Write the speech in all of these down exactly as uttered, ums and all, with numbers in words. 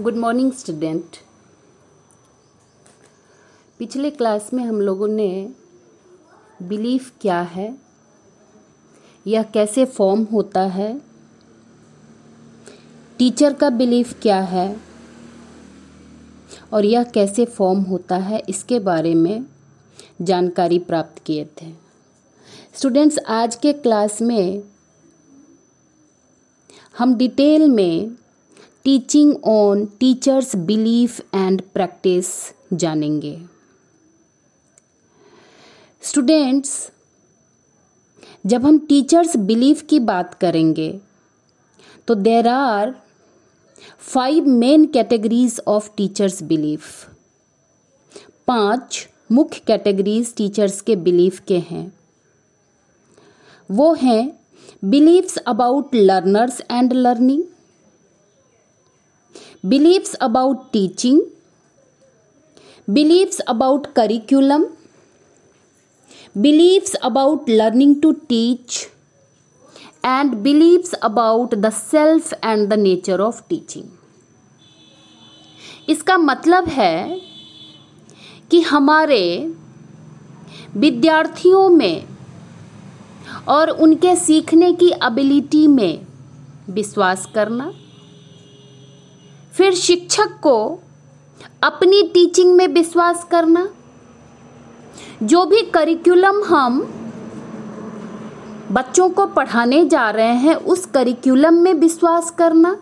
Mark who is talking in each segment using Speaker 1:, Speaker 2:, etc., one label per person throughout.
Speaker 1: Good morning student. पिछले class में हम लोगों ने बिलीफ क्या है, यह कैसे फॉर्म होता है, टीचर का बिलीफ क्या है और यह कैसे फॉर्म होता है, इसके बारे में जानकारी प्राप्त किए थे। स्टूडेंट्स, आज के क्लास में हम डिटेल में teaching on teachers belief and practice जानेंगे। स्टूडेंट्स, जब हम टीचर्स बिलीफ की बात करेंगे तो there are five main categories of teachers belief. पांच मुख्य कैटेगरीज टीचर्स के बिलीफ के हैं। वो हैं beliefs about learners and learning, beliefs about teaching, beliefs about curriculum, beliefs about learning to teach, and beliefs about the self and the nature of teaching. इसका मतलब है कि हमारे विद्यार्थियों में और उनके सीखने की एबिलिटी में विश्वास करना, फिर शिक्षक को अपनी टीचिंग में विश्वास करना, जो भी करिकुलम हम बच्चों को पढ़ाने जा रहे हैं उस करिकुलम में विश्वास करना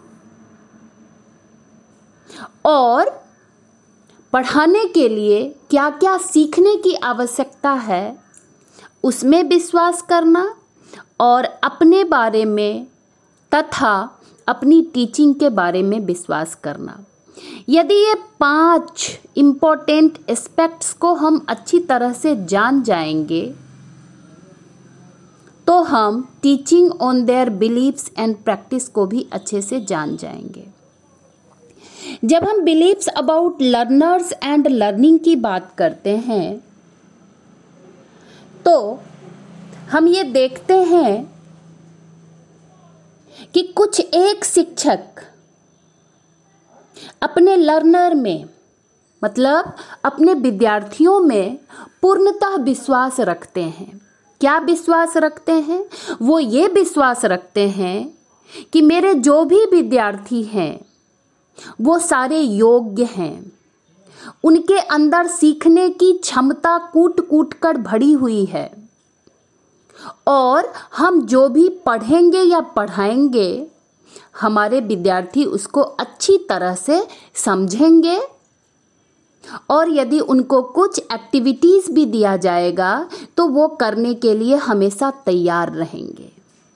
Speaker 1: और पढ़ाने के लिए क्या क्या सीखने की आवश्यकता है उसमें विश्वास करना और अपने बारे में तथा अपनी टीचिंग के बारे में विश्वास करना। यदि ये पांच इम्पोर्टेंट एस्पेक्ट्स को हम अच्छी तरह से जान जाएंगे तो हम teaching on their beliefs and practice को भी अच्छे से जान जाएंगे। जब हम beliefs about learners and learning की बात करते हैं तो हम ये देखते हैं कि कुछ एक शिक्षक अपने लर्नर में मतलब अपने विद्यार्थियों में पूर्णतः विश्वास रखते हैं। क्या विश्वास रखते हैं? वो ये विश्वास रखते हैं कि मेरे जो भी विद्यार्थी हैं वो सारे योग्य हैं, उनके अंदर सीखने की क्षमता कूट कूट कर भरी हुई है और हम जो भी पढ़ेंगे या पढ़ाएंगे हमारे विद्यार्थी उसको अच्छी तरह से समझेंगे और यदि उनको कुछ एक्टिविटीज भी दिया जाएगा तो वो करने के लिए हमेशा तैयार रहेंगे।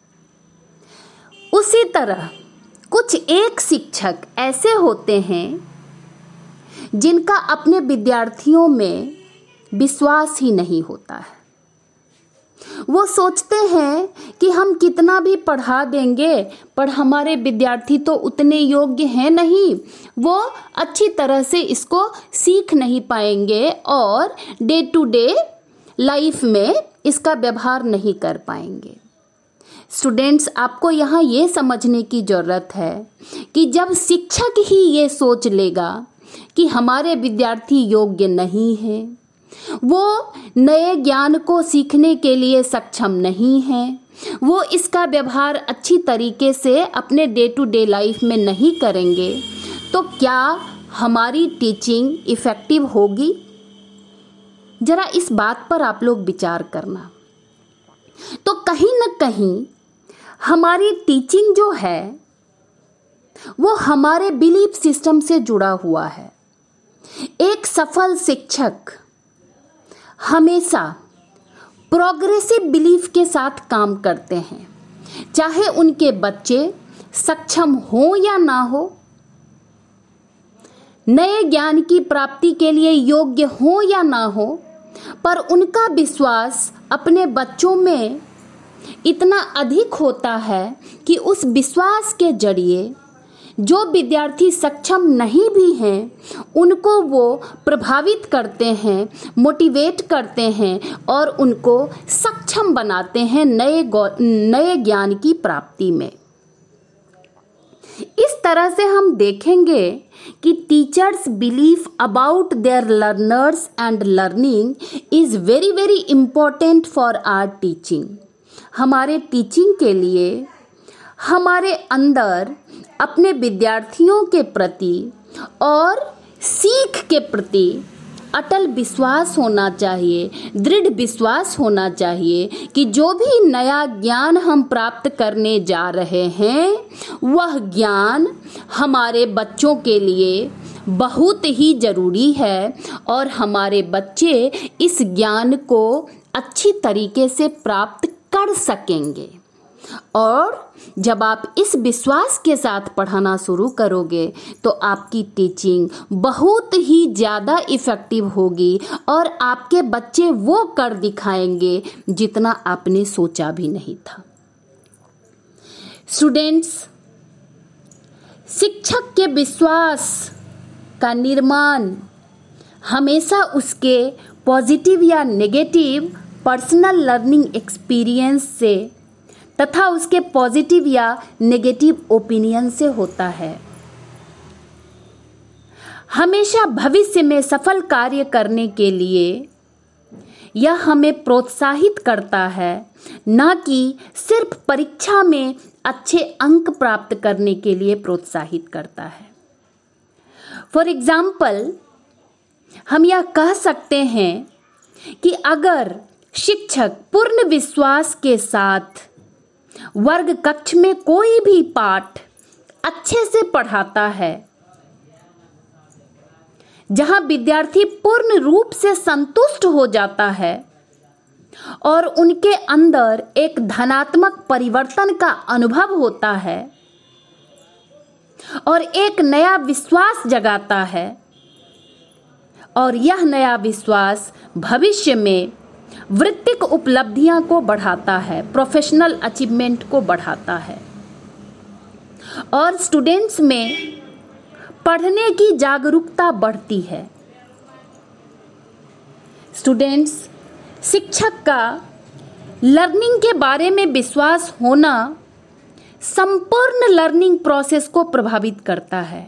Speaker 1: उसी तरह कुछ एक शिक्षक ऐसे होते हैं जिनका अपने विद्यार्थियों में विश्वास ही नहीं होता है। वो सोचते हैं कि हम कितना भी पढ़ा देंगे पर हमारे विद्यार्थी तो उतने योग्य हैं नहीं, वो अच्छी तरह से इसको सीख नहीं पाएंगे और डे टू डे लाइफ में इसका व्यवहार नहीं कर पाएंगे। स्टूडेंट्स, आपको यहाँ ये समझने की ज़रूरत है कि जब शिक्षक ही ये सोच लेगा कि हमारे विद्यार्थी योग्य नहीं हैं, वो नए ज्ञान को सीखने के लिए सक्षम नहीं है, वो इसका व्यवहार अच्छी तरीके से अपने डे टू डे लाइफ में नहीं करेंगे, तो क्या हमारी टीचिंग इफ़ेक्टिव होगी? ज़रा इस बात पर आप लोग विचार करना। तो कहीं न कहीं हमारी टीचिंग जो है वो हमारे बिलीफ सिस्टम से जुड़ा हुआ है। एक सफल शिक्षक हमेशा प्रोग्रेसिव बिलीफ के साथ काम करते हैं, चाहे उनके बच्चे सक्षम हो या ना हो, नए ज्ञान की प्राप्ति के लिए योग्य हो या ना हो, पर उनका विश्वास अपने बच्चों में इतना अधिक होता है कि उस विश्वास के जरिए जो विद्यार्थी सक्षम नहीं भी हैं उनको वो प्रभावित करते हैं, मोटिवेट करते हैं और उनको सक्षम बनाते हैं नए नए ज्ञान की प्राप्ति में। इस तरह से हम देखेंगे कि teachers believe about their learners and learning is very very important for our teaching. हमारे टीचिंग के लिए हमारे अंदर अपने विद्यार्थियों के प्रति और सीख के प्रति अटल विश्वास होना चाहिए, दृढ़ विश्वास होना चाहिए कि जो भी नया ज्ञान हम प्राप्त करने जा रहे हैं वह ज्ञान हमारे बच्चों के लिए बहुत ही ज़रूरी है और हमारे बच्चे इस ज्ञान को अच्छी तरीके से प्राप्त कर सकेंगे। और जब आप इस विश्वास के साथ पढ़ाना शुरू करोगे तो आपकी टीचिंग बहुत ही ज़्यादा इफ़ेक्टिव होगी और आपके बच्चे वो कर दिखाएंगे जितना आपने सोचा भी नहीं था। स्टूडेंट्स, शिक्षक के विश्वास का निर्माण हमेशा उसके पॉजिटिव या नेगेटिव पर्सनल लर्निंग एक्सपीरियंस से तथा उसके पॉजिटिव या नेगेटिव ओपिनियन से होता है। हमेशा भविष्य में सफल कार्य करने के लिए यह हमें प्रोत्साहित करता है, न कि सिर्फ परीक्षा में अच्छे अंक प्राप्त करने के लिए प्रोत्साहित करता है। फॉर एग्जाम्पल, हम यह कह सकते हैं कि अगर शिक्षक पूर्ण विश्वास के साथ वर्ग कक्ष में कोई भी पाठ अच्छे से पढ़ाता है, जहां विद्यार्थी पूर्ण रूप से संतुष्ट हो जाता है और उनके अंदर एक धनात्मक परिवर्तन का अनुभव होता है और एक नया विश्वास जगाता है, और यह नया विश्वास भविष्य में वृत्तिक उपलब्धियां को बढ़ाता है, प्रोफेशनल अचीवमेंट को बढ़ाता है और स्टूडेंट्स में पढ़ने की जागरूकता बढ़ती है। स्टूडेंट्स, शिक्षक का लर्निंग के बारे में विश्वास होना संपूर्ण लर्निंग प्रोसेस को प्रभावित करता है।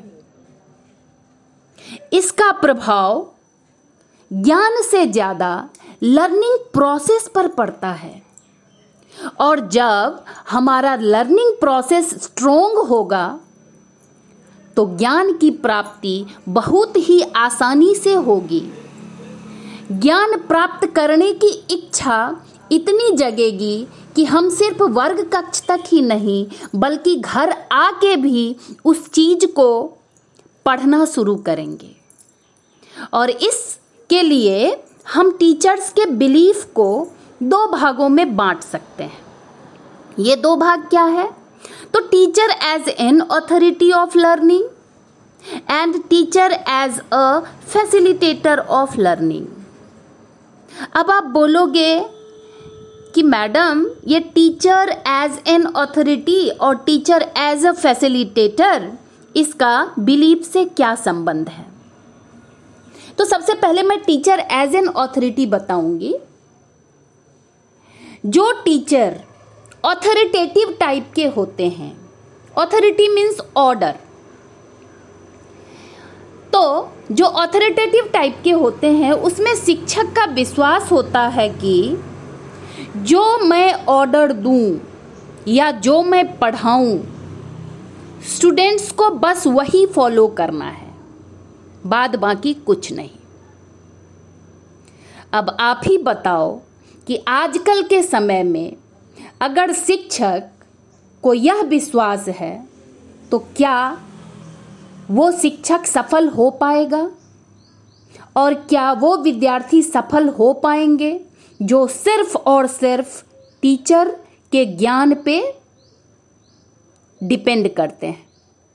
Speaker 1: इसका प्रभाव ज्ञान से ज्यादा लर्निंग प्रोसेस पर पड़ता है और जब हमारा लर्निंग प्रोसेस स्ट्रोंग होगा तो ज्ञान की प्राप्ति बहुत ही आसानी से होगी। ज्ञान प्राप्त करने की इच्छा इतनी जगेगी कि हम सिर्फ वर्ग कक्ष तक ही नहीं बल्कि घर आके भी उस चीज को पढ़ना शुरू करेंगे। और इसके लिए हम टीचर्स के बिलीफ को दो भागों में बांट सकते हैं। ये दो भाग क्या है? तो teacher as an authority of learning and teacher as a facilitator of learning. अब आप बोलोगे कि मैडम ये टीचर एज एन ऑथोरिटी और टीचर एज अ फैसिलिटेटर, इसका बिलीफ से क्या संबंध है? तो सबसे पहले मैं टीचर एज एन ऑथोरिटी बताऊंगी। जो टीचर ऑथोरिटेटिव टाइप के होते हैं, ऑथोरिटी मीन्स ऑर्डर, तो जो ऑथोरिटेटिव टाइप के होते हैं उसमें शिक्षक का विश्वास होता है कि जो मैं ऑर्डर दूं या जो मैं पढ़ाऊं स्टूडेंट्स को बस वही फॉलो करना है, बाद बाकी कुछ नहीं। अब आप ही बताओ कि आजकल के समय में अगर शिक्षक को यह विश्वास है तो क्या वो शिक्षक सफल हो पाएगा और क्या वो विद्यार्थी सफल हो पाएंगे जो सिर्फ और सिर्फ टीचर के ज्ञान पे डिपेंड करते हैं?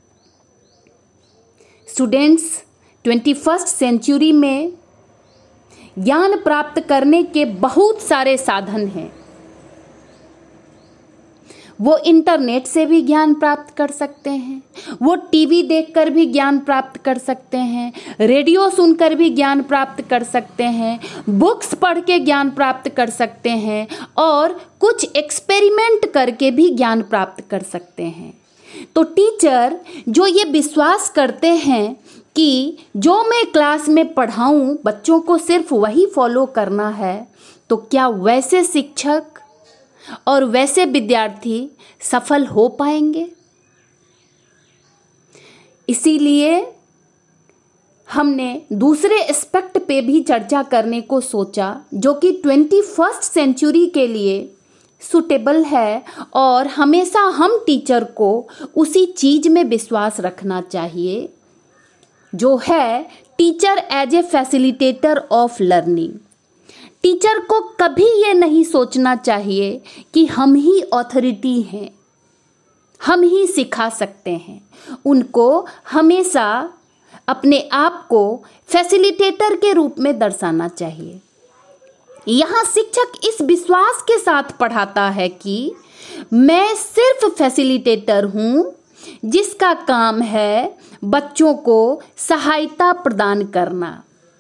Speaker 1: स्टूडेंट्स, ट्वेंटी फर्स्ट सेंचुरी में ज्ञान प्राप्त करने के बहुत सारे साधन हैं। वो इंटरनेट से भी ज्ञान प्राप्त कर सकते हैं, वो टीवी देखकर भी ज्ञान प्राप्त कर सकते हैं, रेडियो सुनकर भी ज्ञान प्राप्त कर सकते हैं, बुक्स पढ़ के ज्ञान प्राप्त कर सकते हैं और कुछ एक्सपेरिमेंट करके भी ज्ञान प्राप्त कर सकते हैं। तो टीचर जो ये विश्वास करते हैं कि जो मैं क्लास में पढ़ाऊं बच्चों को सिर्फ वही फॉलो करना है, तो क्या वैसे शिक्षक और वैसे विद्यार्थी सफल हो पाएंगे? इसीलिए हमने दूसरे एस्पेक्ट पे भी चर्चा करने को सोचा, जो कि ट्वेंटी फर्स्ट सेंचुरी के लिए सुटेबल है, और हमेशा हम टीचर को उसी चीज में विश्वास रखना चाहिए जो है teacher as a facilitator of learning. Teacher को कभी ये नहीं सोचना चाहिए कि हम ही अथॉरिटी हैं, हम ही सिखा सकते हैं। उनको हमेशा अपने आप को फैसिलिटेटर के रूप में दर्शाना चाहिए। यहाँ शिक्षक इस विश्वास के साथ पढ़ाता है कि मैं सिर्फ फैसिलिटेटर हूँ, जिसका काम है बच्चों को सहायता प्रदान करना,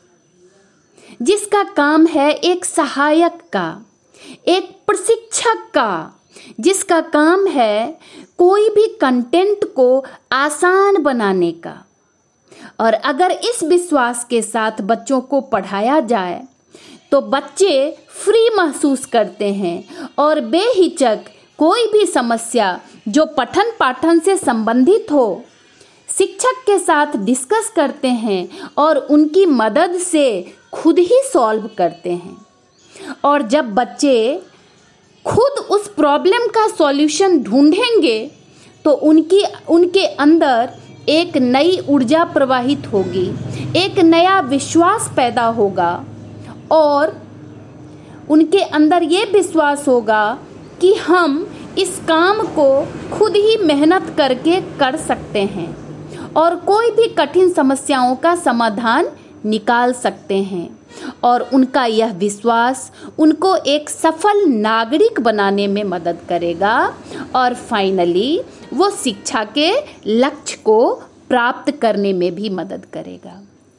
Speaker 1: जिसका काम है एक सहायक का, एक प्रशिक्षक का, जिसका काम है कोई भी कंटेंट को आसान बनाने का। और अगर इस विश्वास के साथ बच्चों को पढ़ाया जाए तो बच्चे फ्री महसूस करते हैं और बेहिचक कोई भी समस्या जो पठन पाठन से संबंधित हो शिक्षक के साथ डिस्कस करते हैं और उनकी मदद से खुद ही सॉल्व करते हैं। और जब बच्चे खुद उस प्रॉब्लम का सॉल्यूशन ढूंढेंगे तो उनकी उनके अंदर एक नई ऊर्जा प्रवाहित होगी, एक नया विश्वास पैदा होगा और उनके अंदर ये विश्वास होगा कि हम इस काम को खुद ही मेहनत करके कर सकते हैं और कोई भी कठिन समस्याओं का समाधान निकाल सकते हैं। और उनका यह विश्वास उनको एक सफल नागरिक बनाने में मदद करेगा और फाइनली वो शिक्षा के लक्ष्य को प्राप्त करने में भी मदद करेगा।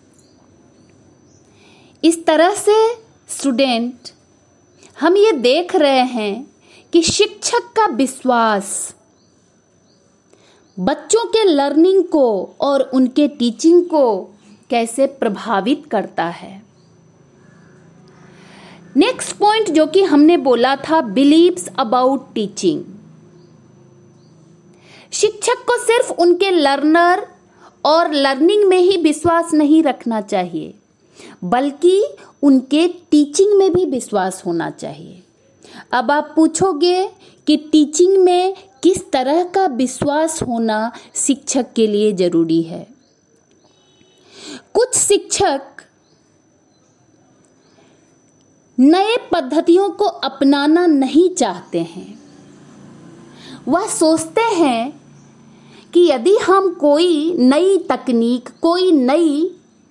Speaker 1: इस तरह से स्टूडेंट हम ये देख रहे हैं कि शिक्षक का विश्वास बच्चों के लर्निंग को और उनके टीचिंग को कैसे प्रभावित करता है। नेक्स्ट पॉइंट जो कि हमने बोला था, बिलीव्स अबाउट टीचिंग। शिक्षक को सिर्फ उनके लर्नर और लर्निंग में ही विश्वास नहीं रखना चाहिए, बल्कि उनके टीचिंग में भी विश्वास होना चाहिए। अब आप पूछोगे कि टीचिंग में किस तरह का विश्वास होना शिक्षक के लिए जरूरी है। कुछ शिक्षक नए पद्धतियों को अपनाना नहीं चाहते हैं। वह सोचते हैं कि यदि हम कोई नई तकनीक, कोई नई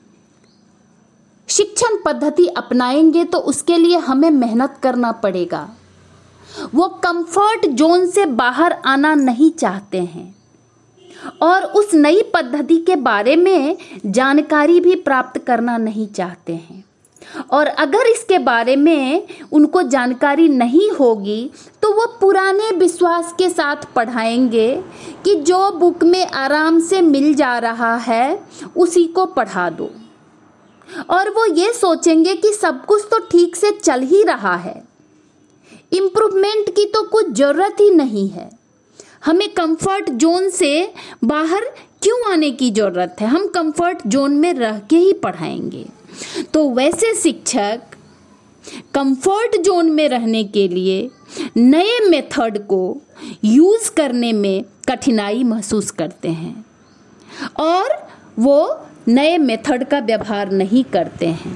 Speaker 1: शिक्षण पद्धति अपनाएंगे तो उसके लिए हमें मेहनत करना पड़ेगा। वो कंफर्ट जोन से बाहर आना नहीं चाहते हैं और उस नई पद्धति के बारे में जानकारी भी प्राप्त करना नहीं चाहते हैं। और अगर इसके बारे में उनको जानकारी नहीं होगी तो वो पुराने विश्वास के साथ पढ़ाएंगे कि जो बुक में आराम से मिल जा रहा है उसी को पढ़ा दो, और वो ये सोचेंगे कि सब कुछ तो ठीक से चल ही रहा है, इम्प्रूवमेंट की तो कुछ ज़रूरत ही नहीं है, हमें कंफर्ट जोन से बाहर क्यों आने की ज़रूरत है, हम कंफर्ट जोन में रह के ही पढ़ाएंगे। तो वैसे शिक्षक कंफर्ट जोन में रहने के लिए नए मेथड को यूज़ करने में कठिनाई महसूस करते हैं और वो नए मेथड का व्यवहार नहीं करते हैं।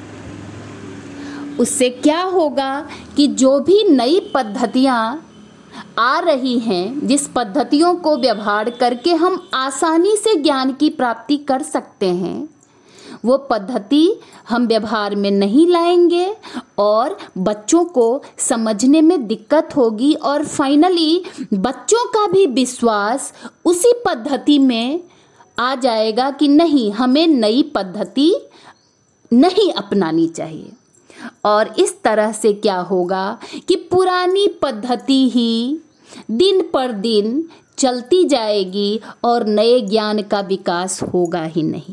Speaker 1: उससे क्या होगा कि जो भी नई पद्धतियाँ आ रही हैं, जिस पद्धतियों को व्यवहार करके हम आसानी से ज्ञान की प्राप्ति कर सकते हैं, वो पद्धति हम व्यवहार में नहीं लाएंगे और बच्चों को समझने में दिक्कत होगी और फाइनली बच्चों का भी विश्वास उसी पद्धति में आ जाएगा कि नहीं, हमें नई पद्धति नहीं अपनानी चाहिए। और इस तरह से क्या होगा कि पुरानी पद्धति ही दिन पर दिन चलती जाएगी और नए ज्ञान का विकास होगा ही नहीं।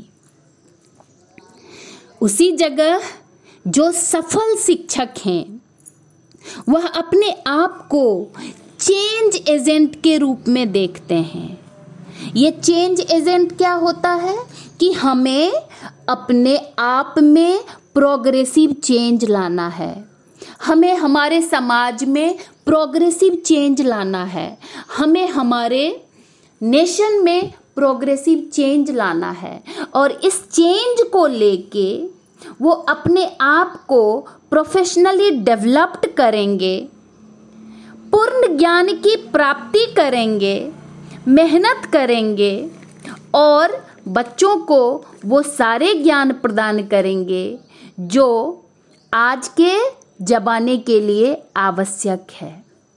Speaker 1: उसी जगह जो सफल शिक्षक हैं वह अपने आप को चेंज एजेंट के रूप में देखते हैं। ये चेंज एजेंट क्या होता है कि हमें अपने आप में प्रोग्रेसिव चेंज लाना है, हमें हमारे समाज में प्रोग्रेसिव चेंज लाना है, हमें हमारे नेशन में प्रोग्रेसिव चेंज लाना है। और इस चेंज को लेके वो अपने आप को प्रोफेशनली डेवलप्ड करेंगे, पूर्ण ज्ञान की प्राप्ति करेंगे, मेहनत करेंगे और बच्चों को वो सारे ज्ञान प्रदान करेंगे जो आज के ज़माने के लिए आवश्यक है।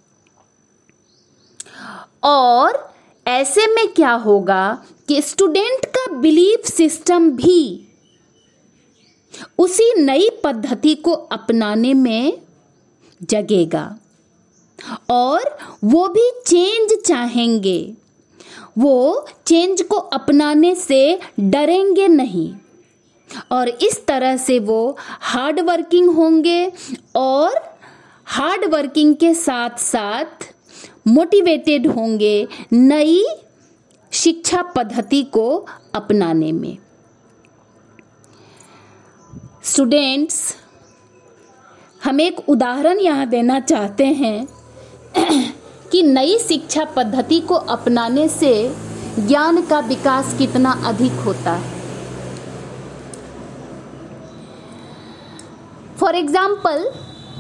Speaker 1: और ऐसे में क्या होगा कि स्टूडेंट का बिलीफ सिस्टम भी उसी नई पद्धति को अपनाने में जगेगा और वो भी चेंज चाहेंगे। वो चेंज को अपनाने से डरेंगे नहीं और इस तरह से वो हार्ड वर्किंग होंगे और हार्ड वर्किंग के साथ साथ मोटिवेटेड होंगे नई शिक्षा पद्धति को अपनाने में। स्टूडेंट्स, हम एक उदाहरण यहाँ देना चाहते हैं कि नई शिक्षा पद्धति को अपनाने से ज्ञान का विकास कितना अधिक होता है। फॉर एग्जाम्पल,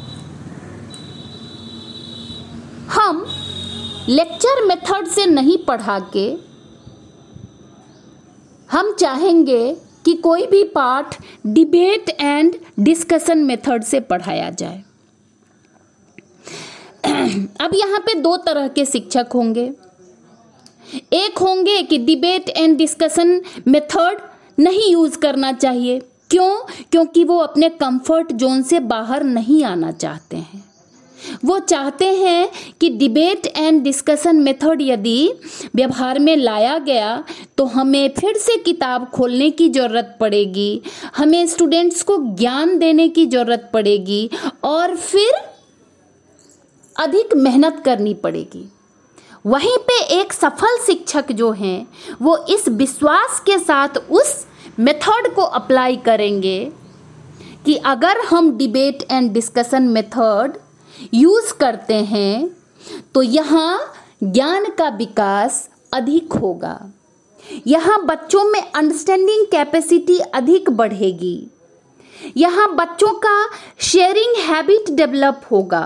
Speaker 1: हम लेक्चर मेथड से नहीं पढ़ा के हम चाहेंगे कि कोई भी पाठ डिबेट एंड डिस्कशन मेथड से पढ़ाया जाए। अब यहाँ पे दो तरह के शिक्षक होंगे। एक होंगे कि डिबेट एंड डिस्कशन मेथड नहीं यूज करना चाहिए। क्यों? क्योंकि वो अपने कंफर्ट जोन से बाहर नहीं आना चाहते हैं। वो चाहते हैं कि डिबेट एंड डिस्कशन मेथड यदि व्यवहार में लाया गया तो हमें फिर से किताब खोलने की ज़रूरत पड़ेगी, हमें स्टूडेंट्स को ज्ञान देने की ज़रूरत पड़ेगी और फिर अधिक मेहनत करनी पड़ेगी। वहीं पे एक सफल शिक्षक जो हैं वो इस विश्वास के साथ उस मेथड को अप्लाई करेंगे कि अगर हम debate and discussion method use करते हैं तो यहाँ ज्ञान का विकास अधिक होगा, यहाँ बच्चों में अंडरस्टैंडिंग कैपेसिटी अधिक बढ़ेगी, यहाँ बच्चों का शेयरिंग हैबिट डेवलप होगा,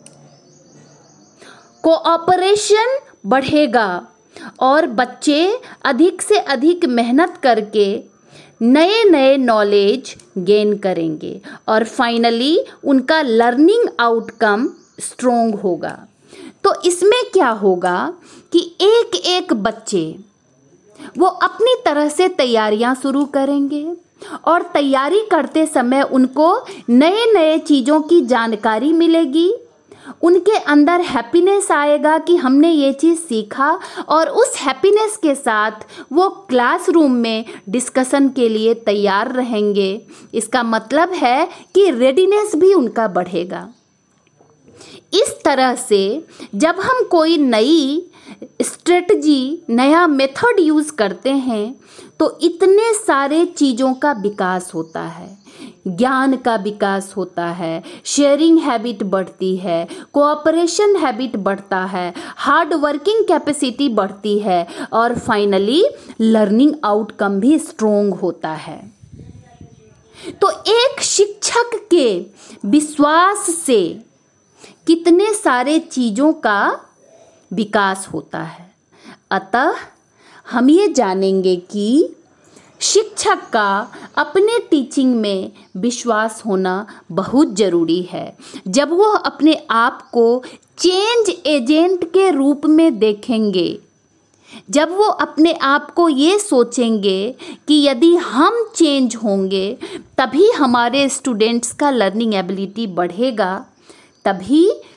Speaker 1: कोऑपरेशन बढ़ेगा और बच्चे अधिक से अधिक मेहनत करके नए नए नॉलेज गेन करेंगे और फाइनली उनका लर्निंग आउटकम स्ट्रोंग होगा। तो इसमें क्या होगा कि एक एक बच्चे वो अपनी तरह से तैयारियां शुरू करेंगे और तैयारी करते समय उनको नए नए चीज़ों की जानकारी मिलेगी, उनके अंदर हैप्पीनेस आएगा कि हमने ये चीज़ सीखा और उस हैप्पीनेस के साथ वो क्लासरूम में डिस्कशन के लिए तैयार रहेंगे। इसका मतलब है कि रेडीनेस भी उनका बढ़ेगा। इस तरह से जब हम कोई नई स्ट्रेटजी, नया मेथड यूज़ करते हैं तो इतने सारे चीज़ों का विकास होता है, ज्ञान का विकास होता है, शेयरिंग हैबिट बढ़ती है, कोऑपरेशन हैबिट बढ़ता है, हार्ड वर्किंग कैपेसिटी बढ़ती है और फाइनली लर्निंग आउटकम भी स्ट्रोंग होता है। तो एक शिक्षक के विश्वास से कितने सारे चीज़ों का विकास होता है। अतः हम ये जानेंगे कि शिक्षक का अपने टीचिंग में विश्वास होना बहुत ज़रूरी है। जब वो अपने आप को चेंज एजेंट के रूप में देखेंगे, जब वो अपने आप को ये सोचेंगे कि यदि हम चेंज होंगे तभी हमारे स्टूडेंट्स का लर्निंग एबिलिटी बढ़ेगा, तभी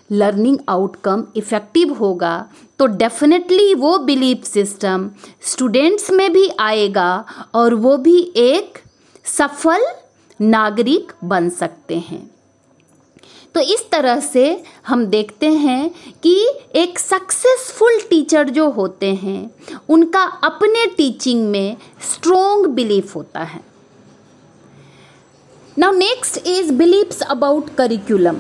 Speaker 1: लर्निंग आउटकम इफ़ेक्टिव होगा तो डेफिनेटली वो बिलीफ सिस्टम स्टूडेंट्स में भी आएगा और वो भी एक सफल नागरिक बन सकते हैं। तो इस तरह से हम देखते हैं कि एक सक्सेसफुल टीचर जो होते हैं उनका अपने टीचिंग में स्ट्रॉन्ग बिलीफ होता है। Now next is believes about curriculum.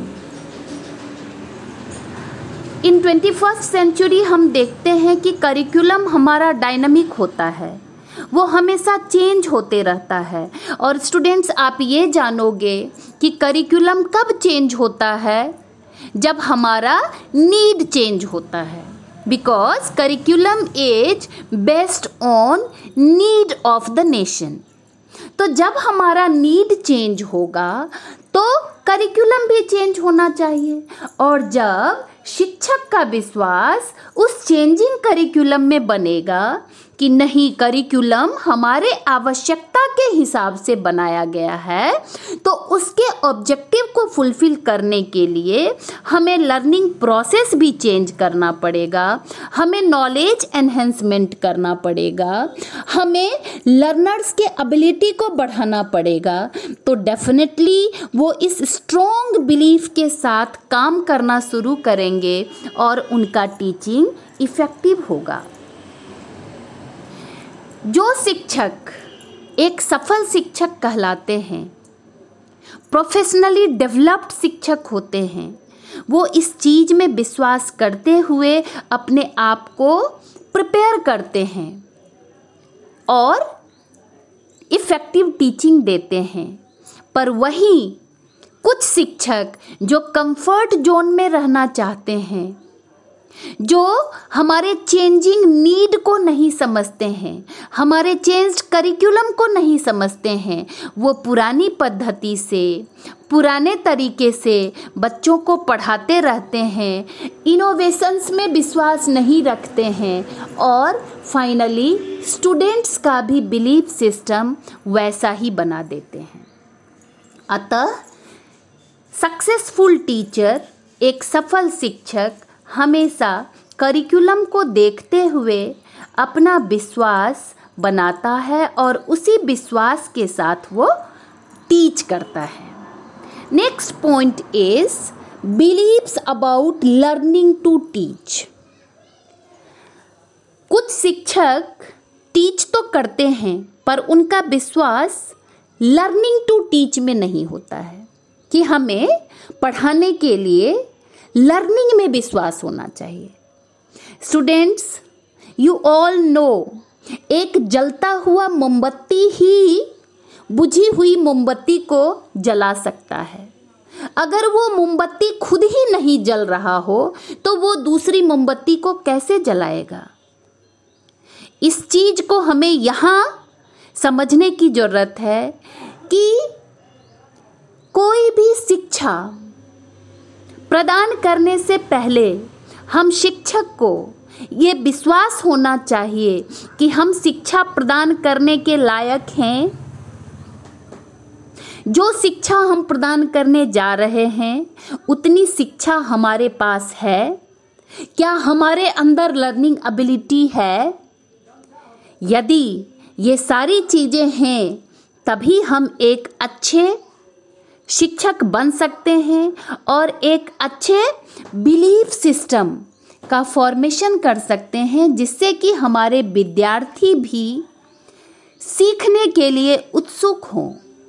Speaker 1: In twenty first century हम देखते हैं कि करिकुलम हमारा डायनामिक होता है, वो हमेशा चेंज होते रहता है। और स्टूडेंट्स आप ये जानोगे कि करिकुलम कब चेंज होता है, जब हमारा नीड चेंज होता है, because curriculum is based on need of the nation. तो जब हमारा नीड चेंज होगा तो करिकुलम भी चेंज होना चाहिए। और जब शिक्षक का विश्वास उस चेंजिंग करिकुलम में बनेगा कि नहीं, करिकुलम हमारे आवश्यकता के हिसाब से बनाया गया है, तो उसके ऑब्जेक्टिव को फुलफिल करने के लिए हमें लर्निंग प्रोसेस भी चेंज करना पड़ेगा, हमें नॉलेज एनहेंसमेंट करना पड़ेगा, हमें लर्नर्स के एबिलिटी को बढ़ाना पड़ेगा। तो डेफिनेटली वो इस स्ट्रॉन्ग बिलीफ के साथ काम करना शुरू करेंगे और उनका टीचिंग इफ़ेक्टिव होगा। जो शिक्षक एक सफल शिक्षक कहलाते हैं, प्रोफेशनली डेवलप्ड शिक्षक होते हैं, वो इस चीज़ में विश्वास करते हुए अपने आप को प्रिपेयर करते हैं और इफ़ेक्टिव टीचिंग देते हैं। पर वहीं कुछ शिक्षक जो कंफर्ट जोन में रहना चाहते हैं, जो हमारे चेंजिंग नीड को नहीं समझते हैं, हमारे चेंज्ड करिकुलम को नहीं समझते हैं, वो पुरानी पद्धति से, पुराने तरीके से बच्चों को पढ़ाते रहते हैं, इनोवेशंस में विश्वास नहीं रखते हैं और फाइनली स्टूडेंट्स का भी बिलीफ सिस्टम वैसा ही बना देते हैं। अतः सक्सेसफुल टीचर, एक सफल शिक्षक, हमेशा करिकुलम को देखते हुए अपना विश्वास बनाता है और उसी विश्वास के साथ वो टीच करता है। Next point is believes about learning to teach. कुछ शिक्षक टीच तो करते हैं पर उनका विश्वास लर्निंग टू टीच में नहीं होता है कि हमें पढ़ाने के लिए लर्निंग में विश्वास होना चाहिए। स्टूडेंट्स, यू ऑल नो, एक जलता हुआ मोमबत्ती ही बुझी हुई मोमबत्ती को जला सकता है। अगर वो मोमबत्ती खुद ही नहीं जल रहा हो तो वो दूसरी मोमबत्ती को कैसे जलाएगा? इस चीज को हमें यहाँ समझने की जरूरत है कि कोई भी शिक्षा प्रदान करने से पहले हम शिक्षक को ये विश्वास होना चाहिए कि हम शिक्षा प्रदान करने के लायक हैं। जो शिक्षा हम प्रदान करने जा रहे हैं उतनी शिक्षा हमारे पास है क्या? हमारे अंदर लर्निंग एबिलिटी है? यदि ये सारी चीज़ें हैं तभी हम एक अच्छे शिक्षक बन सकते हैं और एक अच्छे बिलीफ सिस्टम का फॉर्मेशन कर सकते हैं, जिससे कि हमारे विद्यार्थी भी सीखने के लिए उत्सुक हों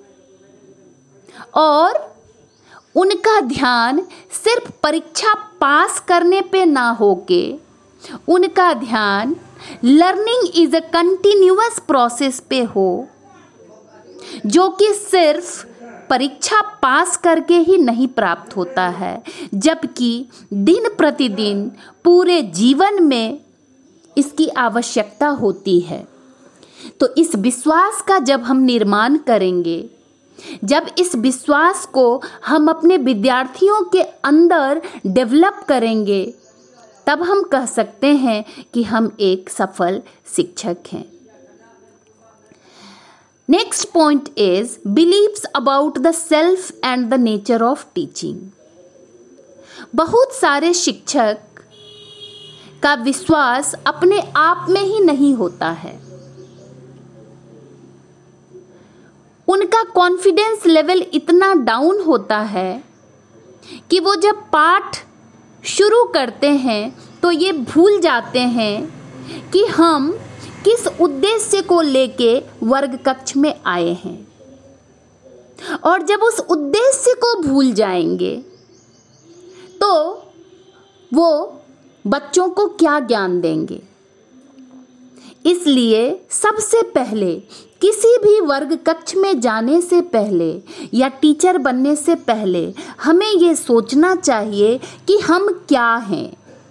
Speaker 1: और उनका ध्यान सिर्फ परीक्षा पास करने पे ना हो के उनका ध्यान learning is a continuous process पे हो, जो कि सिर्फ परीक्षा पास करके ही नहीं प्राप्त होता है, जबकि दिन प्रतिदिन पूरे जीवन में इसकी आवश्यकता होती है। तो इस विश्वास का जब हम निर्माण करेंगे, जब इस विश्वास को हम अपने विद्यार्थियों के अंदर डेवलप करेंगे, तब हम कह सकते हैं कि हम एक सफल शिक्षक हैं। Next point is beliefs about the self and the nature of teaching. बहुत सारे शिक्षक का विश्वास अपने आप में ही नहीं होता है। उनका कॉन्फिडेंस लेवल इतना डाउन होता है कि वो जब पाठ शुरू करते हैं तो ये भूल जाते हैं कि हम किस उद्देश्य को लेके वर्ग कक्ष में आए हैं, और जब उस उद्देश्य को भूल जाएंगे तो वो बच्चों को क्या ज्ञान देंगे। इसलिए सबसे पहले किसी भी वर्ग कक्ष में जाने से पहले या टीचर बनने से पहले हमें ये सोचना चाहिए कि हम क्या हैं,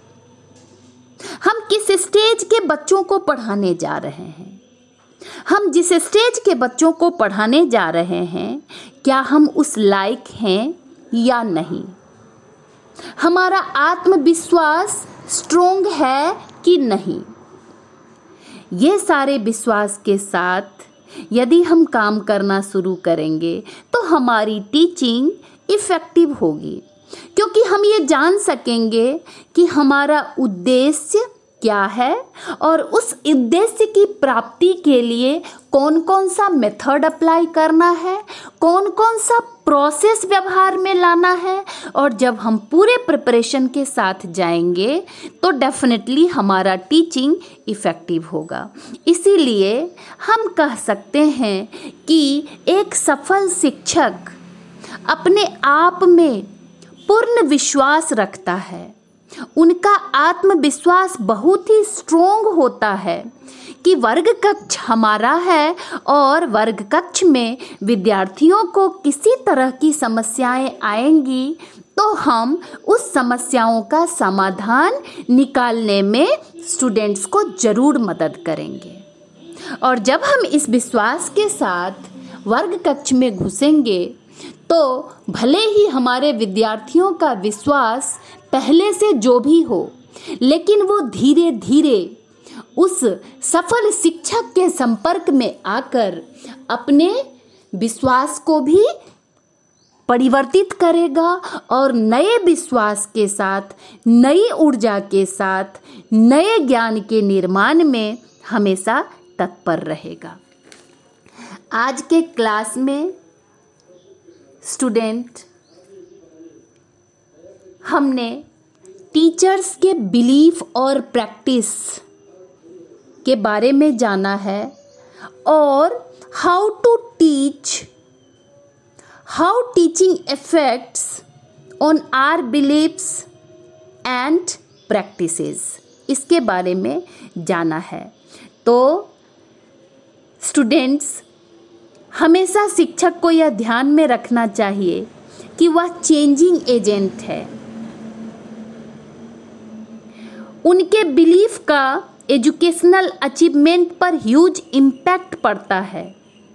Speaker 1: हम किस स्टेज के बच्चों को पढ़ाने जा रहे हैं। हम जिस स्टेज के बच्चों को पढ़ाने जा रहे हैं, क्या हम उस लायक हैं या नहीं। हमारा आत्मविश्वास स्ट्रोंग है कि नहीं। ये सारे विश्वास के साथ यदि हम काम करना शुरू करेंगे तो हमारी टीचिंग इफ़ेक्टिव होगी, क्योंकि हम ये जान सकेंगे कि हमारा उद्देश्य क्या है और उस उद्देश्य की प्राप्ति के लिए कौन कौन सा मेथड अप्लाई करना है, कौन कौन सा प्रोसेस व्यवहार में लाना है। और जब हम पूरे प्रिपरेशन के साथ जाएंगे तो डेफिनेटली हमारा टीचिंग इफ़ेक्टिव होगा। इसीलिए हम कह सकते हैं कि एक सफल शिक्षक अपने आप में पूर्ण विश्वास रखता है। उनका आत्मविश्वास बहुत ही स्ट्रोंग होता है कि वर्ग कक्ष हमारा है और वर्ग कक्ष में विद्यार्थियों को किसी तरह की समस्याएं आएंगी तो हम उस समस्याओं का समाधान निकालने में स्टूडेंट्स को ज़रूर मदद करेंगे। और जब हम इस विश्वास के साथ वर्ग कक्ष में घुसेंगे तो भले ही हमारे विद्यार्थियों का विश्वास पहले से जो भी हो, लेकिन वो धीरे धीरे उस सफल शिक्षक के संपर्क में आकर अपने विश्वास को भी परिवर्तित करेगा और नए विश्वास के साथ, नई ऊर्जा के साथ, नए ज्ञान के निर्माण में हमेशा तत्पर रहेगा। आज के क्लास में स्टूडेंट हमने टीचर्स के बिलीफ और प्रैक्टिस के बारे में जाना है और how to teach, how teaching effects on our beliefs and practices, इसके बारे में जाना है। तो स्टूडेंट्स हमेशा शिक्षक को यह ध्यान में रखना चाहिए कि वह चेंजिंग एजेंट है। उनके बिलीफ का एजुकेशनल अचीवमेंट पर ह्यूज इम्पैक्ट पड़ता है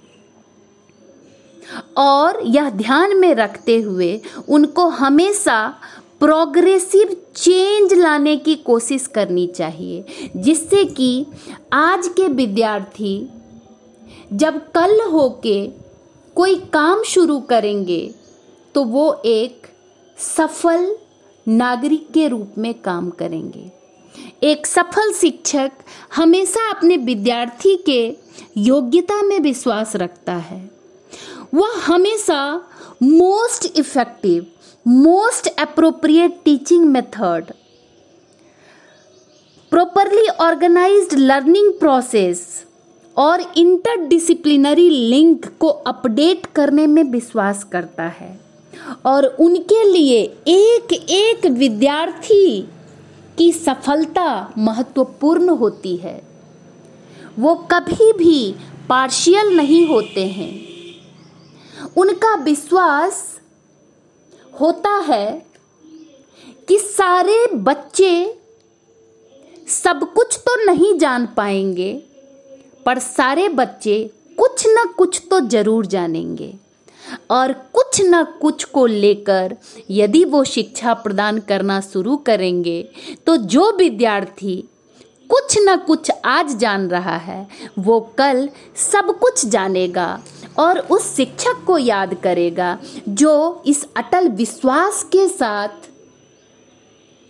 Speaker 1: और यह ध्यान में रखते हुए उनको हमेशा प्रोग्रेसिव चेंज लाने की कोशिश करनी चाहिए, जिससे कि आज के विद्यार्थी जब कल होके कोई काम शुरू करेंगे तो वो एक सफल नागरिक के रूप में काम करेंगे। एक सफल शिक्षक हमेशा अपने विद्यार्थी के योग्यता में विश्वास रखता है। वह हमेशा most effective, most appropriate teaching method, properly organised learning process और इंटरडिसिप्लिनरी लिंक को अपडेट करने में विश्वास करता है और उनके लिए एक एक विद्यार्थी की सफलता महत्वपूर्ण होती है। वो कभी भी पार्शियल नहीं होते हैं। उनका विश्वास होता है कि सारे बच्चे सब कुछ तो नहीं जान पाएंगे, पर सारे बच्चे कुछ न कुछ तो जरूर जानेंगे और कुछ न कुछ को लेकर यदि वो शिक्षा प्रदान करना शुरू करेंगे तो जो विद्यार्थी कुछ न कुछ आज जान रहा है वो कल सब कुछ जानेगा और उस शिक्षक को याद करेगा जो इस अटल विश्वास के साथ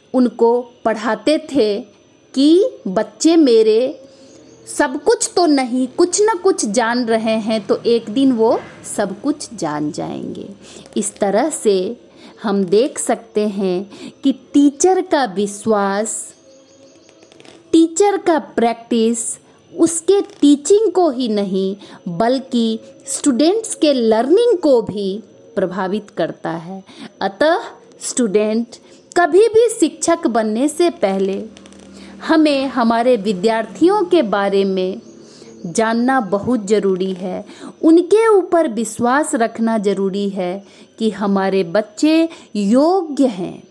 Speaker 1: उनको पढ़ाते थे कि बच्चे मेरे सब कुछ तो नहीं, कुछ ना कुछ जान रहे हैं, तो एक दिन वो सब कुछ जान जाएंगे। इस तरह से हम देख सकते हैं कि टीचर का विश्वास, टीचर का प्रैक्टिस उसके टीचिंग को ही नहीं बल्कि स्टूडेंट्स के लर्निंग को भी प्रभावित करता है। अतः स्टूडेंट कभी भी शिक्षक बनने से पहले हमें हमारे विद्यार्थियों के बारे में जानना बहुत ज़रूरी है, उनके ऊपर विश्वास रखना ज़रूरी है कि हमारे बच्चे योग्य हैं,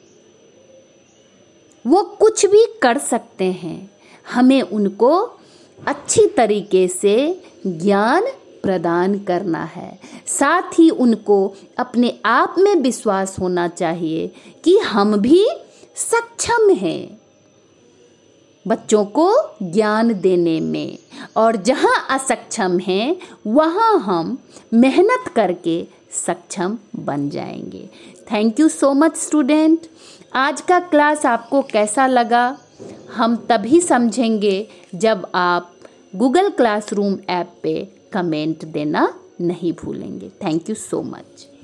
Speaker 1: वो कुछ भी कर सकते हैं। हमें उनको अच्छी तरीके से ज्ञान प्रदान करना है। साथ ही उनको अपने आप में विश्वास होना चाहिए कि हम भी सक्षम हैं बच्चों को ज्ञान देने में, और जहाँ असक्षम हैं वहाँ हम मेहनत करके सक्षम बन जाएंगे। Thank you so much student. आज का क्लास आपको कैसा लगा हम तभी समझेंगे जब आप गूगल क्लासरूम ऐप पे कमेंट देना नहीं भूलेंगे। Thank you so much.